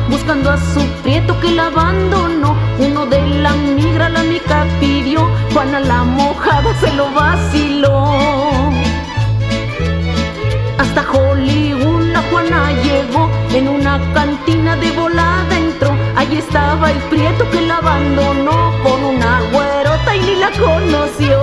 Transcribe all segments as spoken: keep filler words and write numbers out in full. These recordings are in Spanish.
buscando a su prieto que la abandonó. Uno de la migra la mica pidió, Juana la mojada se lo vaciló. Hasta Hollywood la Juana llegó, en una cantina de volada entró. Allí estaba el prieto que la abandonó, con una güerota y ni la conoció.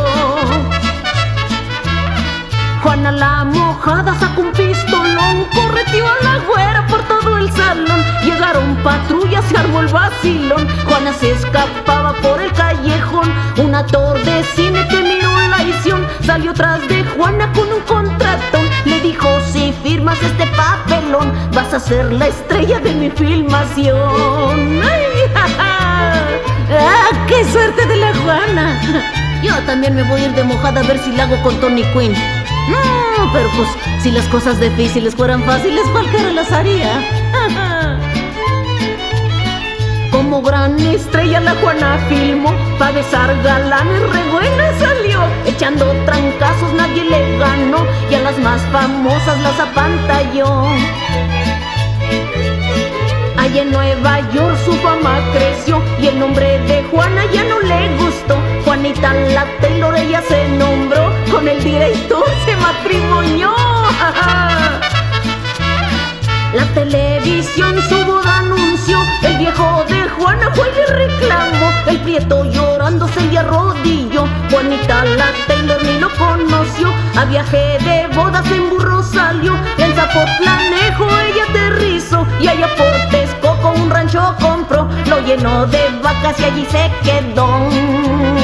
Juana la mojada sacó un pistolón, correteó a la güera por todo el salón. Llegaron patrullas, se armó el vacilón. Juana se escapaba por el callejón. Un actor de cine que miró la acción salió tras de Juana con un contratón. Le dijo: si firmas este papelón, vas a ser la estrella de mi filmación. ¡Ay, ja, ja! ¡Ah, qué suerte de la Juana! Yo también me voy a ir de mojada a ver si la hago con Tony Quinn. No, pero pues si las cosas difíciles fueran fáciles, cualquiera las haría. Como gran estrella la Juana filmó, pa' besar galanes re buena salió. Echando trancazos nadie le ganó, y a las más famosas las apantalló. Allá en Nueva York su fama creció, y el nombre de Juana ya no le gustó. Juanita la Taylor ella se nombró, con el director se matrimonió. La televisión su boda anunció, el viejo de Juana fue y le reclamó. El prieto llorando se le arrodilló, Juanita la Taylor ni lo conoció. A viaje de bodas en burro salió, en Zapotlanejo ella aterrizó. Y allá por Texcoco un rancho compró, lo llenó de vacas y allí se quedó.